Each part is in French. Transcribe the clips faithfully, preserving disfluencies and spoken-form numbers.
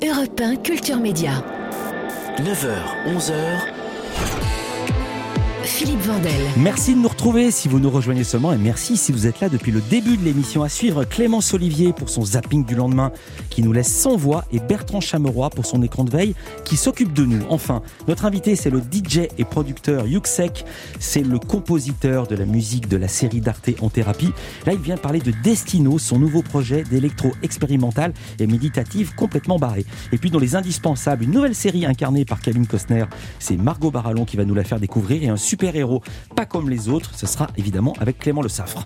Europe un Culture Média. neuf heures, onze heures. Philippe Vandel. Merci de nous retrouver si vous nous rejoignez seulement et merci si vous êtes là depuis le début de l'émission. À suivre Clémence Olivier pour son zapping du lendemain qui nous laisse sans voix et Bertrand Chameroy pour son écran de veille qui s'occupe de nous. Enfin, notre invité c'est le D J et producteur Yuxek, c'est le compositeur de la musique de la série d'Arte en thérapie. Là il vient de parler de Destino, son nouveau projet d'électro expérimental et méditative complètement barré. Et puis dans les indispensables, une nouvelle série incarnée par Kevin Costner, c'est Margot Barallon qui va nous la faire découvrir et un super-héros, pas comme les autres, ce sera évidemment avec Clément Le Saffre.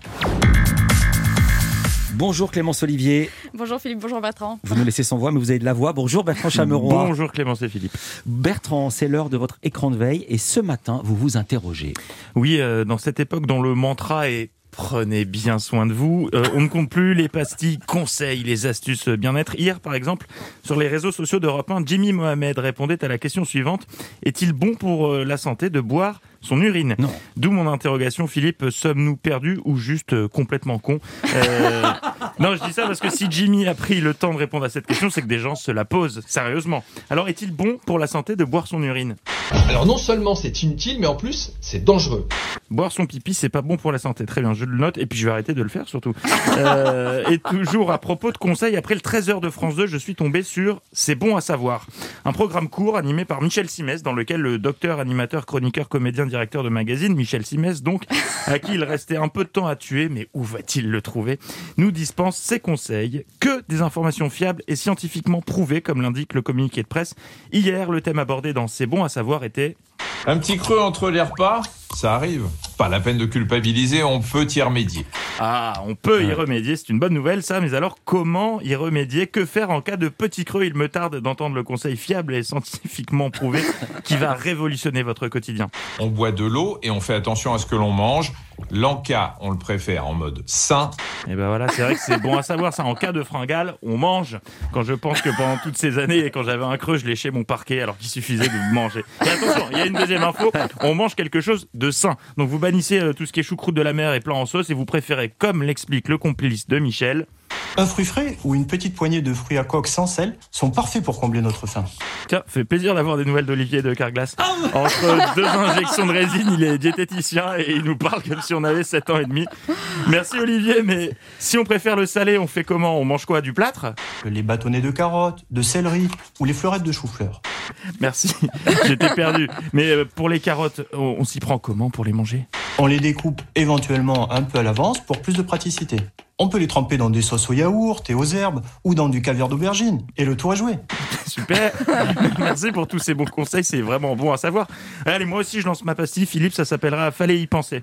Bonjour Clémence Olivier. Bonjour Philippe, bonjour Bertrand. Vous nous laissez sans voix, mais vous avez de la voix. Bonjour Bertrand Chameroy. Bonjour Clémence et Philippe. Bertrand, c'est l'heure de votre écran de veille et ce matin, vous vous interrogez. Oui, euh, dans cette époque dont le mantra est prenez bien soin de vous. Euh, on ne compte plus les pastilles, conseils, les astuces bien-être. Hier, par exemple, sur les réseaux sociaux d'Europe un, Jimmy Mohamed répondait à la question suivante. Est-il bon pour euh, la santé de boire son urine? Non. D'où mon interrogation, Philippe, sommes-nous perdus ou juste euh, complètement cons? euh... Non, je dis ça parce que si Jimmy a pris le temps de répondre à cette question, c'est que des gens se la posent sérieusement. Alors, est-il bon pour la santé de boire son urine? Alors non seulement c'est inutile, mais en plus c'est dangereux. Boire son pipi, c'est pas bon pour la santé. Très bien, je le note et puis je vais arrêter de le faire surtout. Euh, et toujours à propos de conseils, après le treize heures de France deux, je suis tombé sur C'est bon à savoir. Un programme court animé par Michel Simès, dans lequel le docteur, animateur, chroniqueur, comédien, directeur de magazine, Michel Simès, donc, à qui il restait un peu de temps à tuer, mais où va-t-il le trouver, nous dispense ses conseils, que des informations fiables et scientifiquement prouvées, comme l'indique le communiqué de presse. Hier, le thème abordé dans C'est bon à savoir était... Un petit creux entre les repas, ça arrive. Pas la peine de culpabiliser, on peut y remédier. Ah, on peut y remédier, c'est une bonne nouvelle ça, mais alors comment y remédier? Que faire en cas de petit creux? Il me tarde d'entendre le conseil fiable et scientifiquement prouvé qui va révolutionner votre quotidien. On boit de l'eau et on fait attention à ce que l'on mange. L'Anca, on le préfère en mode sain. Et ben voilà, c'est vrai que c'est bon à savoir ça. En cas de fringale, on mange. Quand je pense que pendant toutes ces années, et quand j'avais un creux, je léchais mon parquet alors qu'il suffisait de manger. Et attention, il y a une deuxième info, on mange quelque chose de sain. Donc vous bannissez euh, tout ce qui est choucroute de la mer et plat en sauce et vous préférez, comme l'explique le complice de Michel... Un fruit frais ou une petite poignée de fruits à coque sans sel sont parfaits pour combler notre faim. Tiens, fait plaisir d'avoir des nouvelles d'Olivier de Carglass. Entre deux injections de résine, il est diététicien et il nous parle comme si on avait sept ans et demi. Merci Olivier, mais si on préfère le salé, on fait comment? On mange quoi? Du plâtre? Les bâtonnets de carottes, de céleri ou les fleurettes de chou-fleur. Merci, j'étais perdu. Mais pour les carottes, on, on s'y prend comment pour les manger? On les découpe éventuellement un peu à l'avance pour plus de praticité. On peut les tremper dans des sauces au yaourt et aux herbes ou dans du caviar d'aubergine. Et le tour est joué. Super. Merci pour tous ces bons conseils, c'est vraiment bon à savoir. Allez, moi aussi je lance ma pastille, Philippe, ça s'appellera Fallait y penser.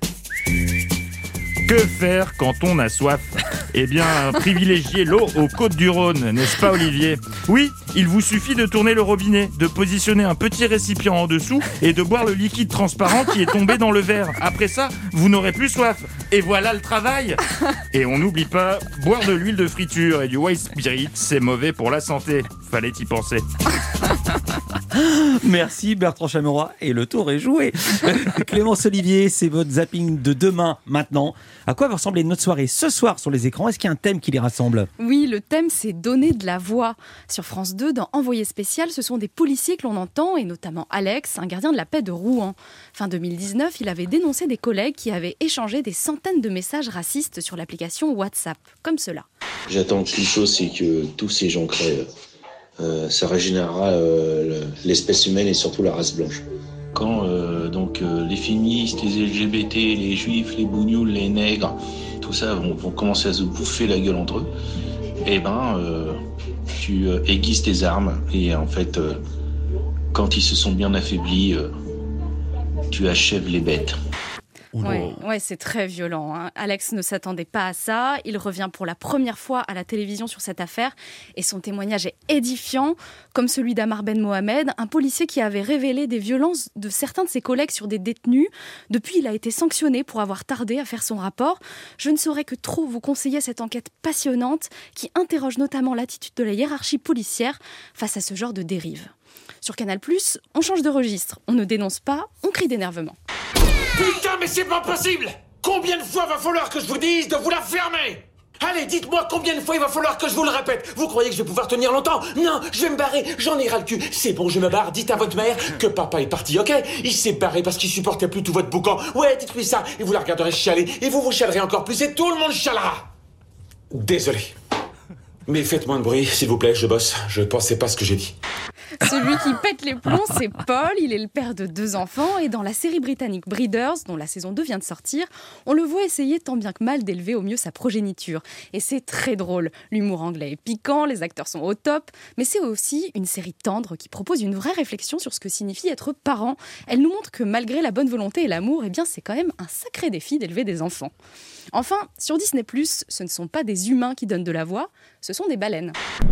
Que faire quand on a soif? Eh bien, privilégier l'eau aux côtes du Rhône, n'est-ce pas Olivier? Oui, il vous suffit de tourner le robinet, de positionner un petit récipient en dessous et de boire le liquide transparent qui est tombé dans le verre. Après ça, vous n'aurez plus soif. Et voilà le travail. Et on n'oublie pas, boire de l'huile de friture et du white spirit, c'est mauvais pour la santé. Fallait y penser. Merci Bertrand Chameroy et le tour est joué. Clémence Olivier, c'est votre zapping de demain, maintenant. À quoi va ressembler notre soirée ce soir sur les écrans? Est-ce qu'il y a un thème qui les rassemble? Oui, le thème c'est donner de la voix. Sur France deux, dans Envoyé spécial, ce sont des policiers que l'on entend, et notamment Alex, un gardien de la paix de Rouen. Fin deux mille dix-neuf, il avait dénoncé des collègues qui avaient échangé des centaines de messages racistes sur l'application WhatsApp, comme cela. J'attends qu'une chose, c'est que tous ces gens crèvent. Euh, ça régénérera euh, l'espèce humaine et surtout la race blanche. Quand euh, donc euh, les féministes, les L G B T, les juifs, les bougnoules, les nègres, tout ça vont, vont commencer à se bouffer la gueule entre eux, eh ben euh, tu euh, aiguises tes armes et en fait euh, quand ils se sont bien affaiblis, euh, tu achèves les bêtes. Ouais, ouais, c'est très violent, hein. Alex ne s'attendait pas à ça. Il revient pour la première fois à la télévision sur cette affaire et son témoignage est édifiant, comme celui d'Amar Ben Mohamed, un policier qui avait révélé des violences de certains de ses collègues sur des détenus. Depuis, il a été sanctionné pour avoir tardé à faire son rapport. Je ne saurais que trop vous conseiller cette enquête passionnante qui interroge notamment l'attitude de la hiérarchie policière face à ce genre de dérive. Sur Canal plus, on change de registre. On ne dénonce pas, on crie d'énervement. Putain, mais c'est pas possible! Combien de fois va falloir que je vous dise de vous la fermer? Allez, dites-moi combien de fois il va falloir que je vous le répète. Vous croyez que je vais pouvoir tenir longtemps? Non, je vais me barrer, j'en ai ras le cul. C'est bon, je me barre, dites à votre mère que papa est parti, ok? Il s'est barré parce qu'il supportait plus tout votre boucan. Ouais, dites-lui ça, et vous la regarderez chialer, et vous vous chialerez encore plus, et tout le monde chialera. Désolé. Mais faites moins de bruit, s'il vous plaît, je bosse. Je pensais pas ce que j'ai dit. Celui qui pète les plombs, c'est Paul. Il est le père de deux enfants. Et dans la série britannique Breeders, dont la saison deux vient de sortir, on le voit essayer tant bien que mal d'élever au mieux sa progéniture. Et c'est très drôle. L'humour anglais est piquant, les acteurs sont au top. Mais c'est aussi une série tendre qui propose une vraie réflexion sur ce que signifie être parent. Elle nous montre que malgré la bonne volonté et l'amour, eh bien, c'est quand même un sacré défi d'élever des enfants. Enfin, sur Disney plus, ce ne sont pas des humains qui donnent de la voix, ce sont des baleines.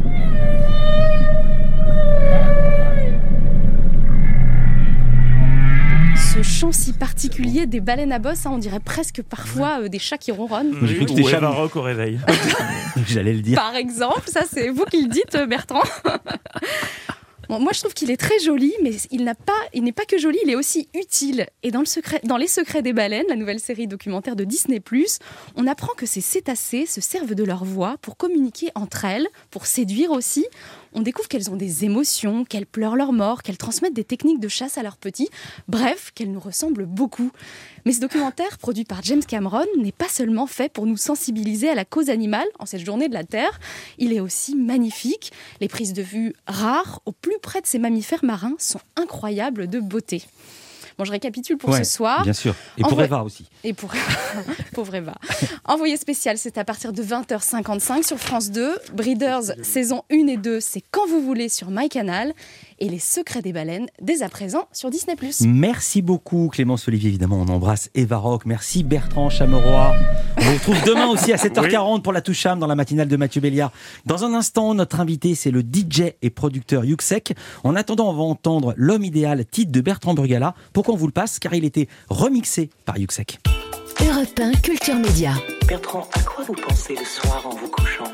Ce chant si particulier des baleines à bosse, hein, on dirait presque parfois euh, des chats qui ronronnent. J'ai cru que c'était Ou Eva Eva Rock au réveil. J'allais le dire. Par exemple, ça c'est vous qui le dites, Bertrand. Bon, moi, je trouve qu'il est très joli, mais il, n'a pas, il n'est pas que joli, il est aussi utile. Et dans, le secret, dans Les Secrets des baleines, la nouvelle série documentaire de Disney plus, on apprend que ces cétacés se servent de leur voix pour communiquer entre elles, pour séduire aussi. On découvre qu'elles ont des émotions, qu'elles pleurent leur mort, qu'elles transmettent des techniques de chasse à leurs petits. Bref, qu'elles nous ressemblent beaucoup. Mais ce documentaire, produit par James Cameron, n'est pas seulement fait pour nous sensibiliser à la cause animale en cette journée de la Terre. Il est aussi magnifique. Les prises de vue rares, au plus près de ces mammifères marins, sont incroyables de beauté. Bon, je récapitule pour ouais, ce soir. Bien sûr. Et pour Envo- Eva aussi. Et pour Eva. Pauvre Eva. Envoyé spécial, c'est à partir de vingt heures cinquante-cinq sur France deux. Breeders, saison un et deux, c'est quand vous voulez sur MyCanal. Et Les Secrets des baleines, dès à présent sur Disney plus. Merci beaucoup Clémence Olivier, évidemment on embrasse Eva Rock. Merci Bertrand Chameroy. On vous retrouve demain aussi à sept heures quarante oui. pour la Toucham dans la matinale de Mathieu Béliard. Dans un instant, notre invité c'est le D J et producteur Yuxek. En attendant, on va entendre L'homme idéal, titre de Bertrand Burgala. Pourquoi on vous le passe? Car il était remixé par Yuxek. Europe un Culture Média. Bertrand, à quoi vous pensez le soir en vous couchant?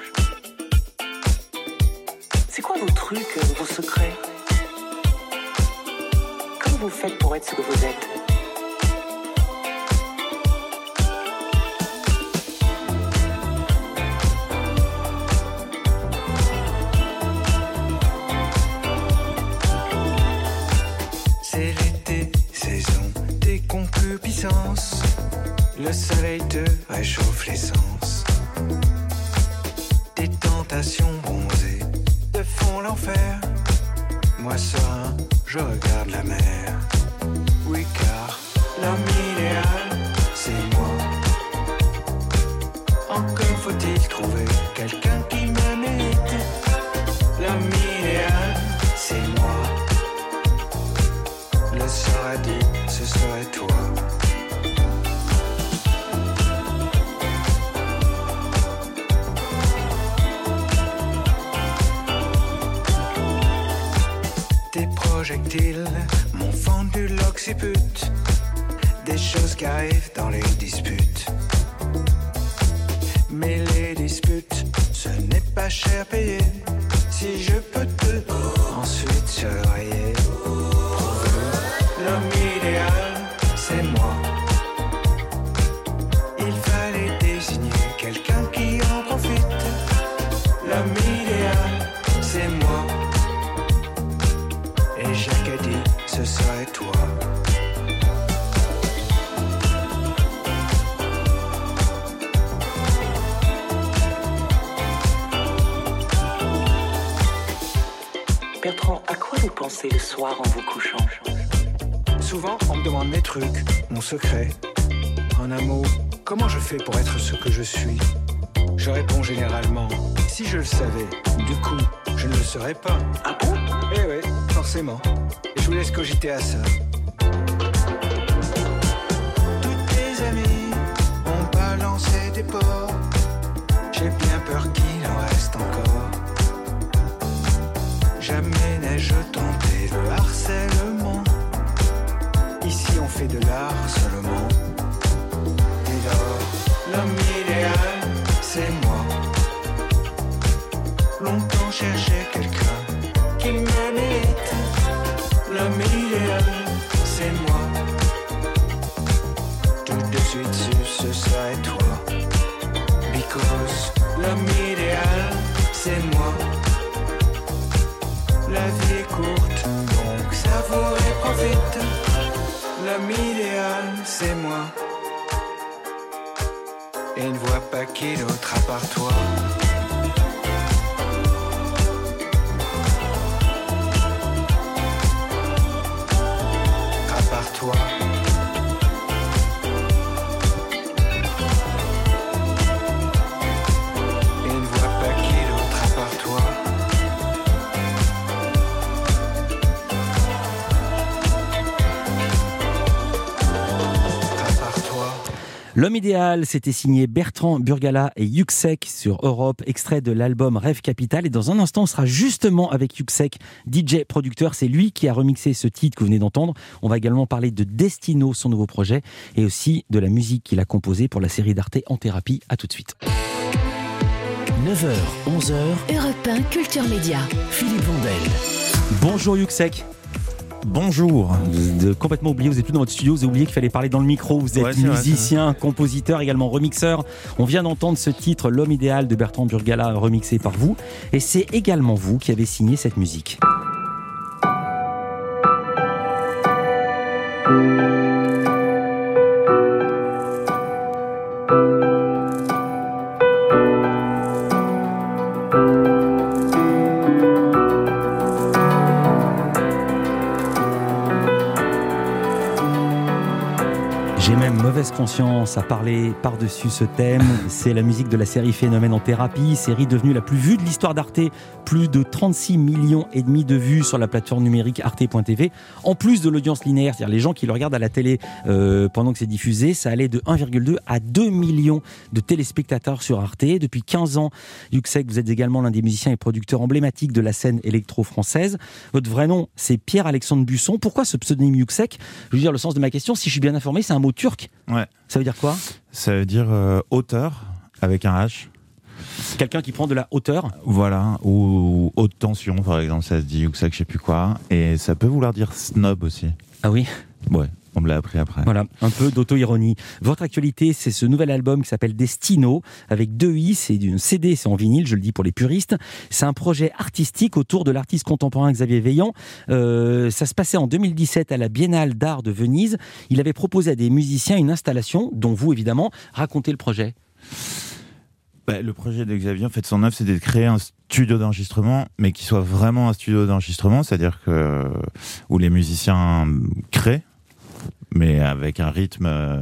C'est quoi vos trucs, vos secrets? Comment vous faites pour être ce que vous êtes? C'est l'été, saison des concupiscences. Le soleil te réchauffe l'essence. Des tentations bronzées te font l'enfer. Moi serein, je regarde la mer. Oui car l'homme idéal, c'est moi. Encore faut-il trouver quelqu'un qui me mérite. L'homme idéal, c'est moi. Le serait dit, ce serait toi. Des projectiles m'ont fendu l'occiput. Des choses qui arrivent dans les disputes. Mais les disputes, ce n'est pas cher payé. Si je peux te ensuite surveiller. L'homme idéal, c'est moi. Il fallait désigner quelqu'un qui en profite. L'homme idéal, c'est moi. Et Jacques a dit, ce serait toi. Bertrand, à quoi vous pensez le soir en vous couchant? Souvent, on me demande mes trucs, mon secret. En un mot, comment je fais pour être ce que je suis? Je réponds généralement, si je le savais, du coup, je ne le saurais pas. Ah bon? Eh oui, forcément. Et je vous laisse cogiter à ça. Toutes tes amies ont balancé des porcs. J'ai bien peur qu'il en reste encore. Jamais n'ai-je tenté le harcèlement. Ici on fait de l'harcèlement. Dès lors, l'homme idéal, c'est moi. Longtemps cherché quelqu'un qui me mérite. L'homme idéal, c'est moi. Tout de suite su, ce serait toi. Because La vie est courte, donc savoure et profite. L'homme idéal, c'est moi. Et ne vois pas qui d'autre à part toi. À part toi. Et ne vois pas qui d'autre à part toi. À part toi. L'homme idéal, c'était signé Bertrand Burgala et Yuxek sur Europe, extrait de l'album Rêve Capital. Et dans un instant, on sera justement avec Yuxek, D J producteur. C'est lui qui a remixé ce titre que vous venez d'entendre. On va également parler de Destino, son nouveau projet, et aussi de la musique qu'il a composée pour la série d'Arte En Thérapie. À tout de suite. neuf heures, onze heures, Europe un Culture Média. Philippe Vandel. Bonjour Yuxek. Bonjour. Vous avez complètement oublié, vous n'êtes plus dans votre studio, vous avez oublié qu'il fallait parler dans le micro. Vous êtes ouais, musicien, vrai, compositeur, également remixeur. On vient d'entendre ce titre, L'homme idéal de Bertrand Burgala, remixé par vous. Et c'est également vous qui avez signé cette musique. J'ai même mauvaise conscience à parler par-dessus ce thème. C'est la musique de la série Phénomène en thérapie, série devenue la plus vue de l'histoire d'Arte. Plus de trente-six millions et demi de vues sur la plateforme numérique arte point t v. En plus de l'audience linéaire, c'est-à-dire les gens qui le regardent à la télé euh, pendant que c'est diffusé, ça allait de un virgule deux à deux millions de téléspectateurs sur Arte. Depuis quinze ans, Yuxek, vous êtes également l'un des musiciens et producteurs emblématiques de la scène électro-française. Votre vrai nom, c'est Pierre-Alexandre Busson. Pourquoi ce pseudonyme Yuxek ? Je veux dire, le sens de ma question, si je suis bien informé, c'est un mot turc. Ouais. Ça veut dire quoi ? Ça veut dire euh, hauteur avec un H. Quelqu'un qui prend de la hauteur. Voilà, ou haute tension par exemple, ça se dit, ou ça que je sais plus quoi. Et ça peut vouloir dire snob aussi. Ah oui ? Ouais, on me l'a appris après. Voilà, un peu d'auto-ironie. Votre actualité, c'est ce nouvel album qui s'appelle Destino, avec deux i, c'est d'une C D, c'est en vinyle, je le dis pour les puristes. C'est un projet artistique autour de l'artiste contemporain Xavier Veillant. Euh, ça se passait en deux mille dix-sept à la Biennale d'Art de Venise. Il avait proposé à des musiciens une installation, dont vous évidemment. Racontez le projet. Bah, le projet de Xavier, en fait, son œuvre, c'était de créer un studio d'enregistrement, mais qui soit vraiment un studio d'enregistrement, c'est-à-dire que où les musiciens créent, mais avec un rythme, euh,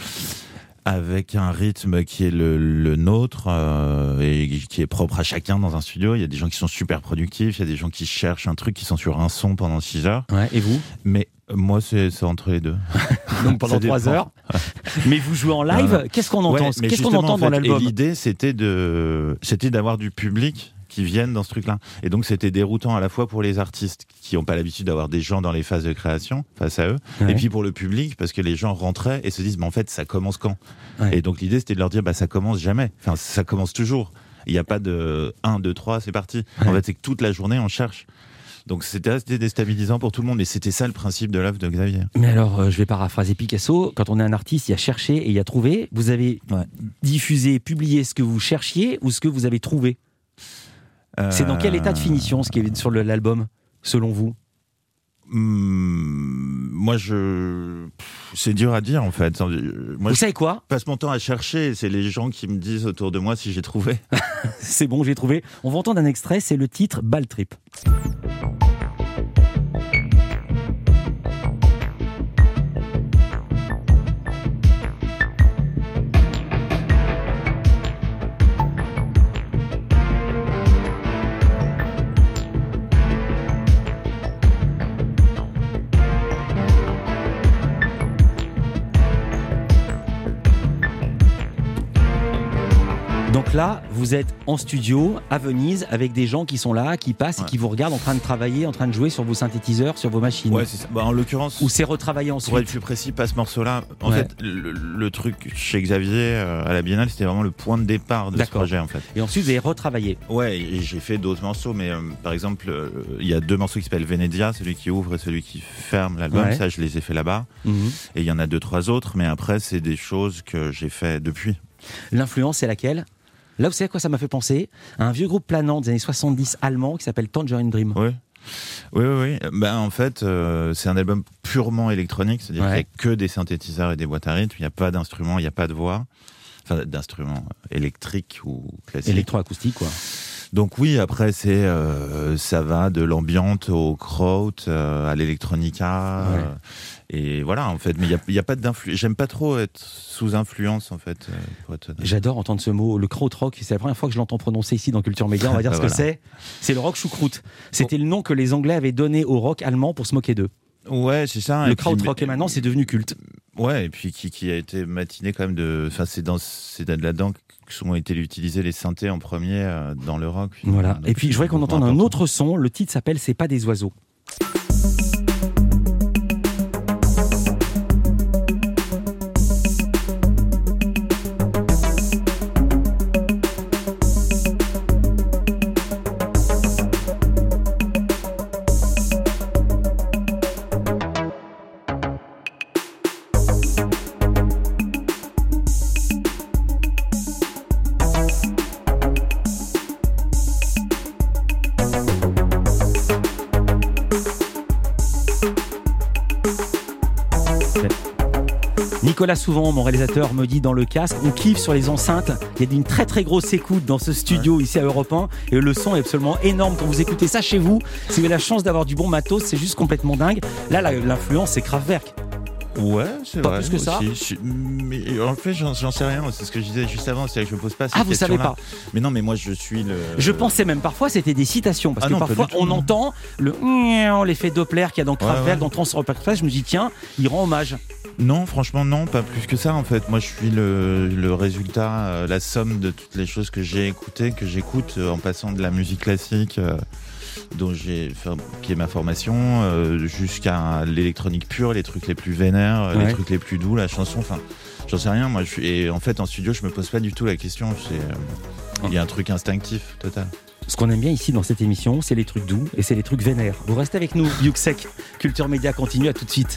avec un rythme qui est le, le nôtre euh, et qui est propre à chacun dans un studio. Il y a des gens qui sont super productifs, il y a des gens qui cherchent un truc, qui sont sur un son pendant six heures. Ouais, et vous ? Mais moi, c'est, c'est entre les deux. Donc pendant trois heures. Mais vous jouez en live. Non, non. Qu'est-ce qu'on entend ? Ouais, Qu'est-ce qu'on entend en fait, dans l'album ? Et l'idée, c'était de, c'était d'avoir du public qui viennent dans ce truc-là. Et donc, c'était déroutant à la fois pour les artistes qui n'ont pas l'habitude d'avoir des gens dans les phases de création face à eux, ouais. Et puis pour le public, parce que les gens rentraient et se disent, mais en fait, ça commence quand ? Ouais. Et donc, l'idée, c'était de leur dire, bah, ça commence jamais. Enfin, ça commence toujours. Il n'y a pas de un, deux, trois, c'est parti. Ouais. En fait, c'est que toute la journée, on cherche. Donc c'était assez déstabilisant pour tout le monde, et c'était ça le principe de l'œuvre de Xavier. Mais alors, euh, je vais paraphraser Picasso, quand on est un artiste, il y a cherché et il y a trouvé. Vous avez ouais. diffusé, publié ce que vous cherchiez ou ce que vous avez trouvé ? euh... C'est dans quel état de finition ce qui est sur le, l'album, selon vous ? Mmh, moi, je... c'est dur à dire, en fait. Moi, vous je savez quoi ? passe mon temps à chercher, c'est les gens qui me disent autour de moi si j'ai trouvé. C'est bon, j'ai trouvé. On va entendre un extrait, c'est le titre « Ball Trip ». Donc là, vous êtes en studio à Venise avec des gens qui sont là, qui passent ouais. et qui vous regardent en train de travailler, en train de jouer sur vos synthétiseurs, sur vos machines. Ouais, c'est ça. Bah, en l'occurrence, ou c'est retravaillé ensuite. Pour être plus précis, pas ce morceau-là. En ouais. fait, le, le truc chez Xavier euh, à la Biennale, c'était vraiment le point de départ de D'accord. ce projet, en fait. Et ensuite, vous avez retravaillé. Ouais, et j'ai fait d'autres morceaux, mais euh, par exemple, euh, il y a deux morceaux qui s'appellent Venezia, celui qui ouvre et celui qui ferme l'album. Ouais. Ça, je les ai fait là-bas. Mm-hmm. Et il y en a deux, trois autres, mais après, c'est des choses que j'ai fait depuis. L'influence, c'est laquelle ? Là, vous savez à quoi ça m'a fait penser ? À un vieux groupe planant des années soixante-dix allemand qui s'appelle Tangerine Dream. Oui. Oui, oui, oui. Ben, en fait, euh, c'est un album purement électronique, c'est-à-dire Ouais. qu'il n'y a que des synthétiseurs et des boîtes à rythme, il n'y a pas d'instruments, il n'y a pas de voix, enfin d'instruments électriques ou classiques. Électroacoustique, quoi. Donc oui, après, c'est, euh, ça va de l'ambiante au kraut, euh, à l'électronica, Ouais. euh, et voilà, en fait. Mais il n'y a, il y a pas d'influence. J'aime pas trop être sous influence, en fait. euh, pour être honnête. J'adore entendre ce mot, le krautrock. C'est la première fois que je l'entends prononcer ici dans Culture Média. On va dire ce Voilà. que c'est. C'est le rock choucroute. C'était le nom que les Anglais avaient donné au rock allemand pour se moquer d'eux. Ouais, c'est ça. Le Et puis, krautrock, mais- et maintenant, c'est devenu culte. Ouais, et puis qui, qui a été matiné quand même de. Enfin, c'est dans, c'est là-dedans que ont été utilisés les synthés en premier euh, dans le rock. Voilà. Donc, Et puis, je voudrais qu'on c'est entende un important. autre son. Le titre s'appelle C'est pas des oiseaux. Nicolas Souvent, mon réalisateur, me dit dans le casque, on kiffe sur les enceintes. Il y a une très très grosse écoute dans ce studio ici à Europe un et le son est absolument énorme. Quand vous écoutez ça chez vous, si vous avez la chance d'avoir du bon matos, c'est juste complètement dingue. Là, la- l'influence, c'est Kraftwerk. Ouais, c'est Pas vrai. plus que ça. aussi. Je- mais en fait, j'en, j'en sais rien. C'est ce que je disais juste avant. C'est que je me pose pas cette Ah, vous savez question-là. pas. Mais non, mais moi, je suis le. Je pensais même parfois c'était des citations parce Ah que non, pas parfois du tout, on non. entend le l'effet Doppler qu'il y a dans Kraftwerk, ouais. dans Transeurope Express. Je me dis tiens, il rend hommage. Non, franchement, non, pas plus que ça. En fait, moi, je suis le, le résultat, euh, la somme de toutes les choses que j'ai écoutées, que j'écoute euh, en passant de la musique classique, euh, dont j'ai, enfin, qui est ma formation, euh, jusqu'à l'électronique pure, les trucs les plus vénères, euh, Ouais. les trucs les plus doux, la chanson. Enfin, j'en sais rien. Moi, je suis, et en fait, en studio, je me pose pas du tout la question. C'est, euh, il y a un truc instinctif total. Ce qu'on aime bien ici dans cette émission, c'est les trucs doux et c'est les trucs vénères. Vous restez avec nous, Yuxek. Culture Média continue, à tout de suite.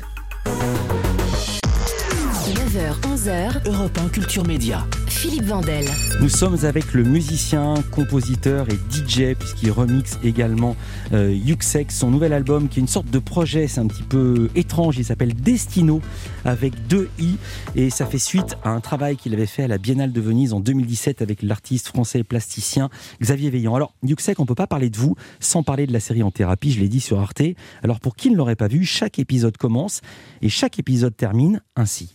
neuf heures onze heures, Europe un Culture Média. Philippe Vandel. Nous sommes avec le musicien, compositeur et D J, puisqu'il remixe également euh, Yuxek, son nouvel album qui est une sorte de projet, c'est un petit peu étrange, il s'appelle Destino, avec deux i, et ça fait suite à un travail qu'il avait fait à la Biennale de Venise en deux mille dix-sept avec l'artiste français et plasticien Xavier Veillant. Alors, Yuxek, on ne peut pas parler de vous sans parler de la série En Thérapie, je l'ai dit sur Arte. Alors, pour qui ne l'aurait pas vu, chaque épisode commence et chaque épisode termine ainsi.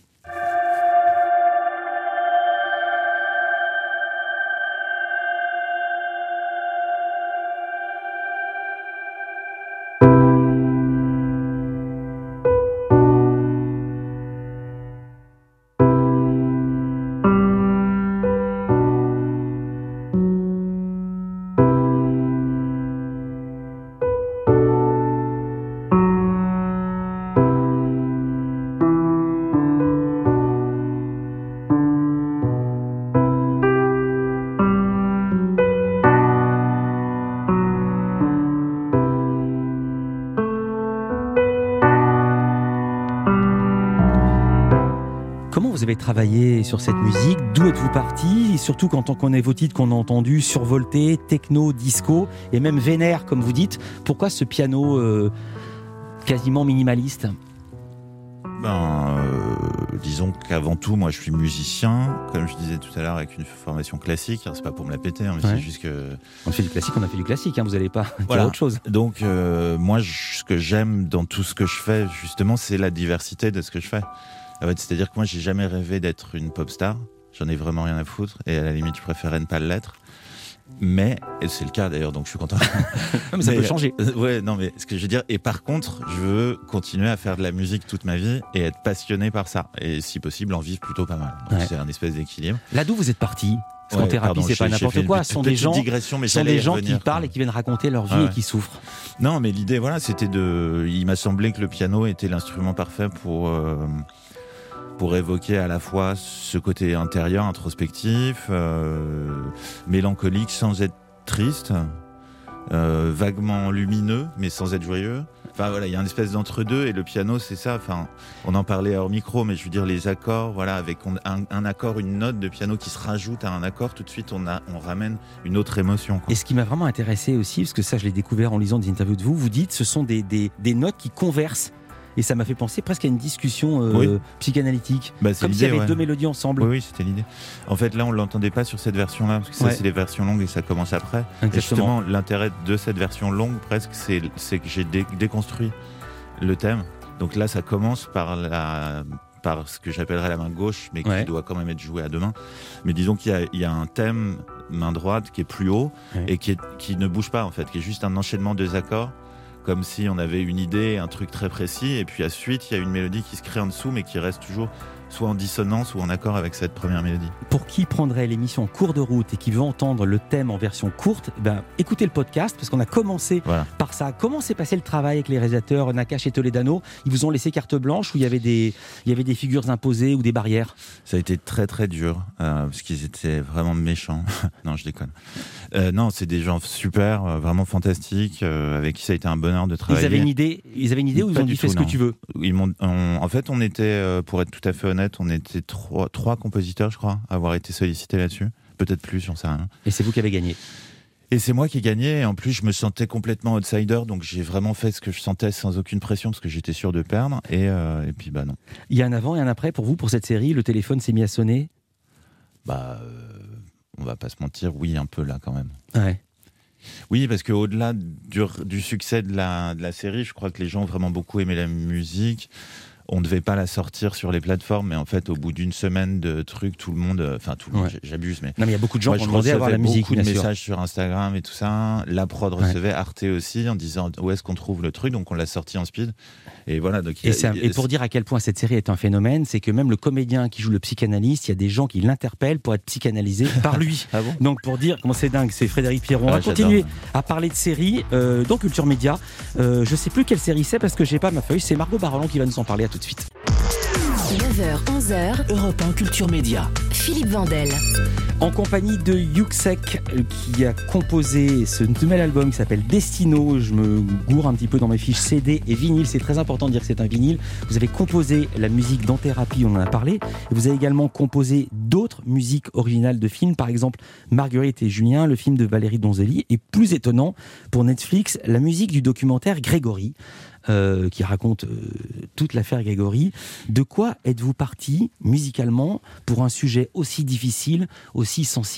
Comment vous avez travaillé sur cette musique? D'où êtes-vous parti? Et surtout quand on connaît vos titres qu'on a entendus, survolté, techno, disco et même vénère comme vous dites, pourquoi ce piano euh, quasiment minimaliste? Ben, euh, disons qu'avant tout, moi, je suis musicien, comme je disais tout à l'heure, avec une formation classique. Alors, c'est pas pour me la péter, hein, mais Ouais. c'est juste que. On fait du classique, on a fait du classique, hein, vous n'allez pas dire Voilà. autre chose. Donc, euh, moi, je- ce que j'aime dans tout ce que je fais, justement, c'est la diversité de ce que je fais. En fait, c'est-à-dire que moi, j'ai jamais rêvé d'être une pop star. J'en ai vraiment rien à foutre. Et à la limite, je préférais ne pas l'être. Mais, et c'est le cas d'ailleurs, donc je suis content. mais ça peut changer. euh, ouais, non, mais ce que je veux dire, et par contre, je veux continuer à faire de la musique toute ma vie et être passionné par ça. Et si possible, en vivre plutôt pas mal. Donc Ouais. c'est un espèce d'équilibre. Là d'où vous êtes parti? Parce qu'en Ouais, thérapie, pardon, c'est pas j'ai- j'ai fait n'importe une quoi. petite- Ce sont des petite gens, digression, mais ce sont j'allais des y gens qui revenir, parlent quoi. et qui viennent raconter leur vie Ah ouais. et qui souffrent. Non, mais l'idée, voilà, c'était de. Il m'a semblé que le piano était l'instrument parfait pour. euh, pour évoquer à la fois ce côté intérieur, introspectif, euh, mélancolique sans être triste, euh, vaguement lumineux mais sans être joyeux, Enfin voilà, il y a une espèce d'entre-deux et le piano, c'est ça. Enfin, on en parlait hors micro, mais je veux dire les accords, voilà, avec un, un accord, une note de piano qui se rajoute à un accord, tout de suite on, a, on ramène une autre émotion, quoi. Et ce qui m'a vraiment intéressé aussi, parce que ça je l'ai découvert en lisant des interviews de vous, vous dites ce sont des, des, des notes qui conversent. Et ça m'a fait penser presque à une discussion euh, oui. psychanalytique, bah, comme s'il y avait ouais. deux mélodies ensemble. Oui, oui, c'était l'idée. En fait, là, on ne l'entendait pas sur cette version-là, parce que ça, ouais. c'est les versions longues et ça commence après. Exactement. Et justement, l'intérêt de cette version longue, presque, c'est, c'est que j'ai dé- déconstruit le thème. Donc là, ça commence par, la, par ce que j'appellerais la main gauche, mais qui ouais. doit quand même être joué à deux mains. Mais disons qu'il y a, il y a un thème, main droite, qui est plus haut ouais. et qui, est, qui ne bouge pas, en fait, qui est juste un enchaînement de deux accords. Comme si on avait une idée, un truc très précis, et puis ensuite il y a une mélodie qui se crée en dessous, mais qui reste toujours soit en dissonance ou en accord avec cette première mélodie. Pour qui prendrait l'émission en cours de route et qui veut entendre le thème en version courte, ben, écoutez le podcast, parce qu'on a commencé voilà. par ça. Comment s'est passé le travail avec les réalisateurs Nakache et Toledano ? Ils vous ont laissé carte blanche ou il y avait des, il y avait des figures imposées ou des barrières ? Ça a été très très dur, euh, parce qu'ils étaient vraiment méchants. Non, je déconne. Euh, non, c'est des gens super, euh, vraiment fantastiques, euh, avec qui ça a été un bonheur de travailler. Ils avaient une idée, ils avaient une idée ou ils ont dit fais ce que tu veux ? Ils m'ont, on, en fait, on était, euh, pour être tout à fait honnête, on était trois, trois compositeurs, je crois, à avoir été sollicités là-dessus. Peut-être plus, j'en sais rien. Et c'est vous qui avez gagné ? Et c'est moi qui ai gagné. Et en plus, je me sentais complètement outsider, donc j'ai vraiment fait ce que je sentais sans aucune pression, parce que j'étais sûr de perdre. Et, euh, et puis, bah non. Il y a un avant et un après pour vous, pour cette série ? Le téléphone s'est mis à sonner ? Bah, euh, on va pas se mentir, oui, un peu là, quand même. Ouais. Oui, parce qu'au-delà du, du succès de la, de la série, je crois que les gens ont vraiment beaucoup aimé la musique. On ne devait pas la sortir sur les plateformes, mais en fait, au bout d'une semaine de trucs, tout le monde, enfin tout le monde, ouais. j'abuse, mais non, mais il y a beaucoup de gens qui ont demandé à voir la musique. Beaucoup de messages sur Instagram et tout ça. La prod recevait, ouais. Arte aussi, en disant où est-ce qu'on trouve le truc. Donc on l'a sorti en speed. Et voilà. Donc, et, a, un, et pour dire à quel point cette série est un phénomène, c'est que même le comédien qui joue le psychanalyste, il y a des gens qui l'interpellent pour être psychanalysé par lui. Ah bon ? Donc pour dire comment c'est dingue, c'est Frédéric Pierron. On ah, va j'adore. continuer à parler de séries euh, dans Culture Média. Euh, je sais plus quelle série c'est parce que j'ai pas ma feuille. C'est Margot Barallon qui va nous en parler. À tout de suite. neuf heures, onze heures, Europe un Culture Média. Philippe Vandel. En compagnie de Yuxek, qui a composé ce nouvel album qui s'appelle Destino. Je me gourre un petit peu dans mes fiches C D et vinyle. C'est très important de dire que c'est un vinyle. Vous avez composé la musique dans Thérapie, on en a parlé. Et vous avez également composé d'autres musiques originales de films. Par exemple, Marguerite et Julien, le film de Valérie Donzelli. Et plus étonnant, pour Netflix, la musique du documentaire Grégory. Euh, qui raconte euh, toute l'affaire Grégory. De quoi êtes-vous parti musicalement pour un sujet aussi difficile, aussi sensible ?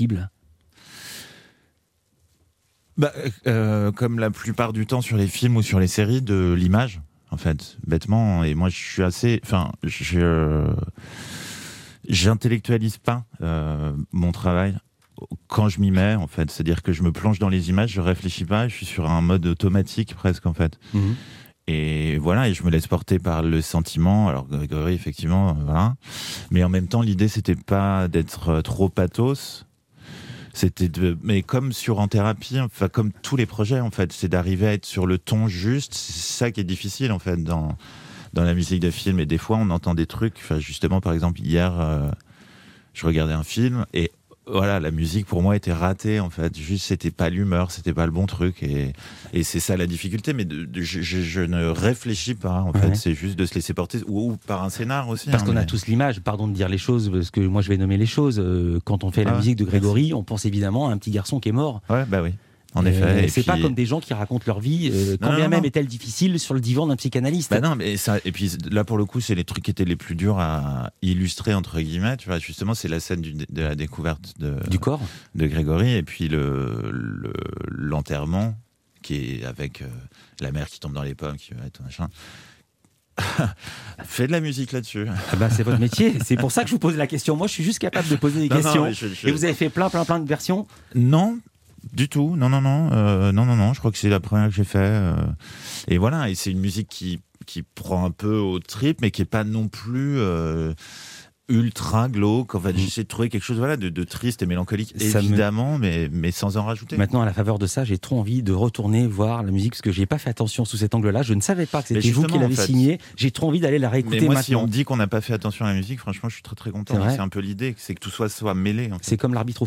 bah, euh, Comme la plupart du temps sur les films ou sur les séries, de l'image, en fait, bêtement. Et moi, je suis assez... Enfin, je... J'intellectualise pas euh, mon travail quand je m'y mets, en fait. C'est-à-dire que je me plonge dans les images, je réfléchis pas, je suis sur un mode automatique presque, en fait. Mmh. Et voilà, et je me laisse porter par le sentiment. Alors Grégory, effectivement, voilà. Mais en même temps, l'idée, c'était pas d'être trop pathos. C'était de, mais comme sur En Thérapie, enfin comme tous les projets, en fait, c'est d'arriver à être sur le ton juste. C'est ça qui est difficile, en fait, dans dans la musique de film. Et des fois, on entend des trucs. Enfin, justement, par exemple, hier, euh, je regardais un film et voilà, la musique pour moi était ratée, en fait. Juste, c'était pas l'humeur, c'était pas le bon truc, et, et c'est ça la difficulté. Mais de, de, je, je ne réfléchis pas, en fait. Ouais. C'est juste de se laisser porter, ou, ou par un scénar aussi. Parce hein, qu'on mais... a tous l'image, pardon de dire les choses, parce que moi je vais nommer les choses. Euh, quand on fait ah, la musique de Grégory, on pense évidemment à un petit garçon qui est mort. Ouais, bah oui. En effet. Et c'est puis... pas comme des gens qui racontent leur vie, euh, quand non, bien non, même non. est-elle difficile, sur le divan d'un psychanalyste. Bah non, mais ça, et puis là pour le coup, c'est les trucs qui étaient les plus durs à illustrer entre guillemets. Tu vois, justement, c'est la scène du, de la découverte de, du corps de Grégory, et puis le, le l'enterrement qui est avec euh, la mère qui tombe dans les pommes, qui va être machin. Fais de la musique là-dessus. Ah bah c'est votre métier. C'est pour ça que je vous pose la question. Moi, je suis juste capable de poser des non, questions. Non, je, je... Et vous avez fait plein, plein, plein de versions. Non. Du tout, non, non, non, euh, non, non, non, je crois que c'est la première que j'ai fait. Euh, et voilà, et c'est une musique qui, qui prend un peu au trip, mais qui est pas non plus euh, ultra glauque. En fait, mmh. j'essaie de trouver quelque chose voilà, de, de triste et mélancolique, ça évidemment, me... mais, mais sans en rajouter. Maintenant, à la faveur de ça, j'ai trop envie de retourner voir la musique, parce que j'ai pas fait attention sous cet angle-là. Je ne savais pas que c'était vous qui l'avez en fait, signée. J'ai trop envie d'aller la réécouter mais moi, maintenant. Si on me dit qu'on n'a pas fait attention à la musique, franchement, je suis très très content. C'est, c'est un peu l'idée, c'est que tout soit, soit mêlé. En fait. C'est comme l'arbitre au foot.